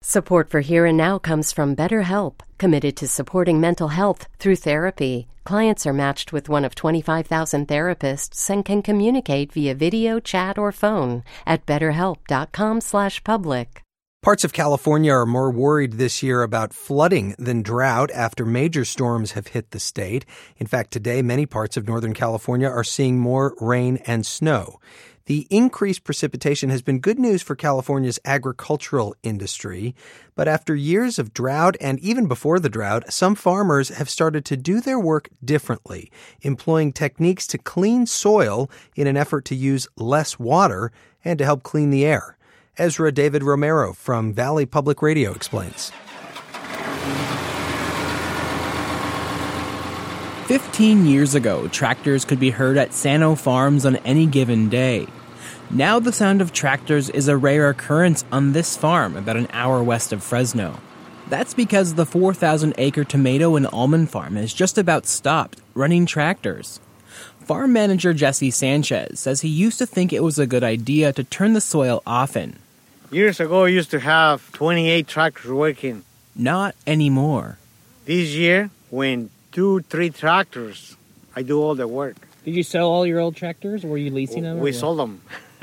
Support for Here and Now comes from BetterHelp, committed to supporting mental health through therapy. Clients are matched with one of 25,000 therapists and can communicate via video, chat, or phone at betterhelp.com/public. Parts of California are more worried this year about flooding than drought after major storms have hit the state. In fact, today, many parts of Northern California are seeing more rain and snow. The increased precipitation has been good news for California's agricultural industry. But after years of drought and even before the drought, some farmers have started to do their work differently, employing techniques to clean soil in an effort to use less water and to help clean the air. Ezra David Romero from Valley Public Radio explains. 15 years ago, tractors could be heard at Sano Farms on any given day. Now the sound of tractors is a rare occurrence on this farm about an hour west of Fresno. That's because the 4,000-acre tomato and almond farm has just about stopped running tractors. Farm manager Jesse Sanchez says he used to think it was a good idea to turn the soil often. Years ago, I used to have 28 tractors working. Not anymore. This year, when 2-3 tractors, I do all the work. Did you sell all your old tractors, or were you leasing them? We sold them.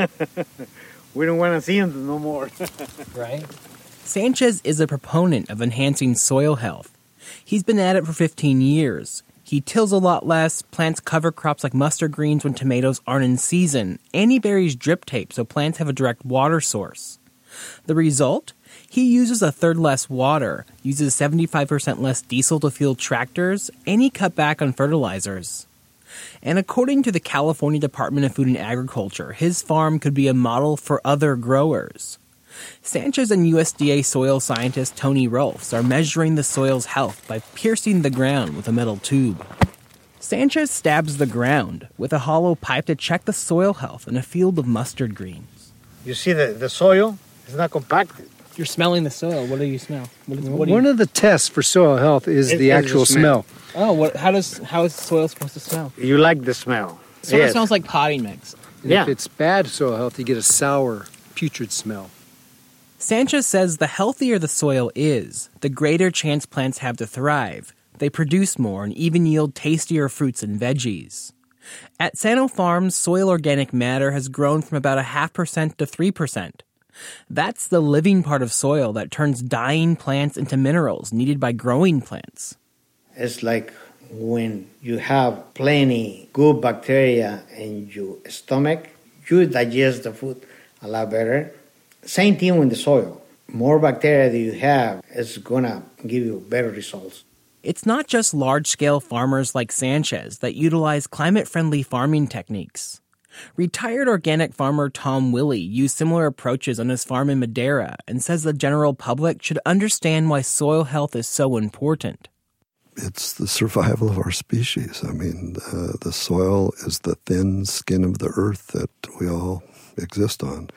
We don't want to see them no more. Right? Sanchez is a proponent of enhancing soil health. He's been at it for 15 years. He tills a lot less, plants cover crops like mustard greens when tomatoes aren't in season, and he buries drip tape so plants have a direct water source. The result? He uses a third less water, uses 75% less diesel to fuel tractors, and he cut back on fertilizers. And according to the California Department of Food and Agriculture, his farm could be a model for other growers. Sanchez and USDA soil scientist Tony Rolfs are measuring the soil's health by piercing the ground with a metal tube. Sanchez stabs the ground with a hollow pipe to check the soil health in a field of mustard greens. You see the soil is not compacted. You're smelling the soil. What do you smell? One of the tests for soil health is the actual smell. Oh, how is soil supposed to smell? You like the smell. So It smells like potting mix. And if it's bad soil health, you get a sour, putrid smell. Sanchez says the healthier the soil is, the greater chance plants have to thrive. They produce more and even yield tastier fruits and veggies. At Sano Farms, soil organic matter has grown from about 0.5% to 3%. That's the living part of soil that turns dying plants into minerals needed by growing plants. It's like when you have plenty good bacteria in your stomach, you digest the food a lot better. Same thing with the soil. More bacteria that you have is going to give you better results. It's not just large-scale farmers like Sanchez that utilize climate-friendly farming techniques. Retired organic farmer Tom Willey used similar approaches on his farm in Madera and says the general public should understand why soil health is so important. It's the survival of our species. I mean, the soil is the thin skin of the earth that we all exist on.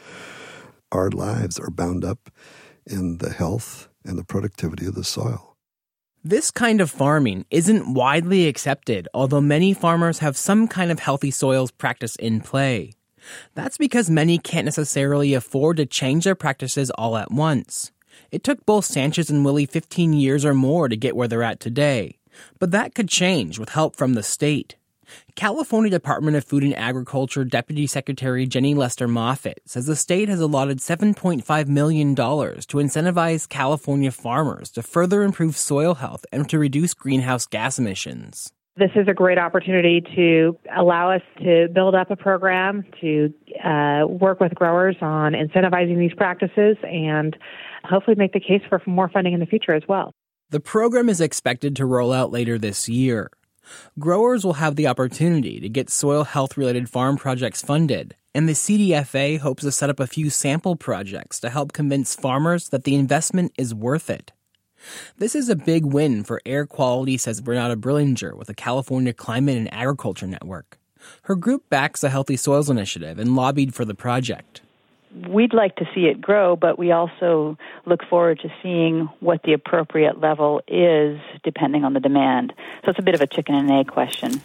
Our lives are bound up in the health and the productivity of the soil. This kind of farming isn't widely accepted, although many farmers have some kind of healthy soils practice in play. That's because many can't necessarily afford to change their practices all at once. It took both Sanchez and Willey 15 years or more to get where they're at today. But that could change with help from the state. California Department of Food and Agriculture Deputy Secretary Jenny Lester Moffitt says the state has allotted $7.5 million to incentivize California farmers to further improve soil health and to reduce greenhouse gas emissions. This is a great opportunity to allow us to build up a program to work with growers on incentivizing these practices and hopefully make the case for more funding in the future as well. The program is expected to roll out later this year. Growers will have the opportunity to get soil health-related farm projects funded, and the CDFA hopes to set up a few sample projects to help convince farmers that the investment is worth it. This is a big win for air quality, says Bernarda Brillinger with the California Climate and Agriculture Network. Her group backs the Healthy Soils Initiative and lobbied for the project. We'd like to see it grow, but we also look forward to seeing what the appropriate level is depending on the demand. So it's a bit of a chicken and egg question.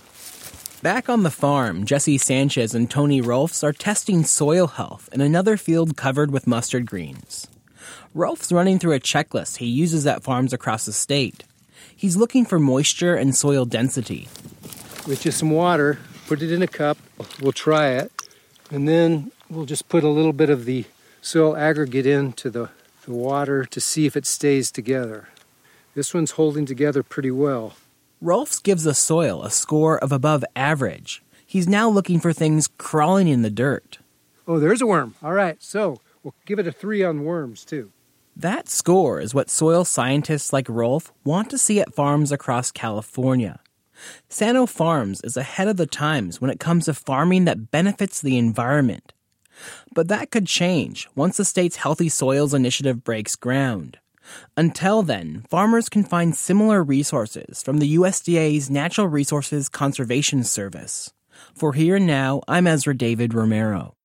Back on the farm, Jesse Sanchez and Tony Rolfs are testing soil health in another field covered with mustard greens. Rolf's running through a checklist he uses at farms across the state. He's looking for moisture and soil density. With just some water, put it in a cup, we'll try it, and then we'll just put a little bit of the soil aggregate into the water to see if it stays together. This one's holding together pretty well. Rolfs gives the soil a score of above average. He's now looking for things crawling in the dirt. Oh, there's a worm. All right, so we'll give it a 3 on worms, too. That score is what soil scientists like Rolf want to see at farms across California. Sano Farms is ahead of the times when it comes to farming that benefits the environment. But that could change once the state's Healthy Soils Initiative breaks ground. Until then, farmers can find similar resources from the USDA's Natural Resources Conservation Service. For Here and Now, I'm Ezra David Romero.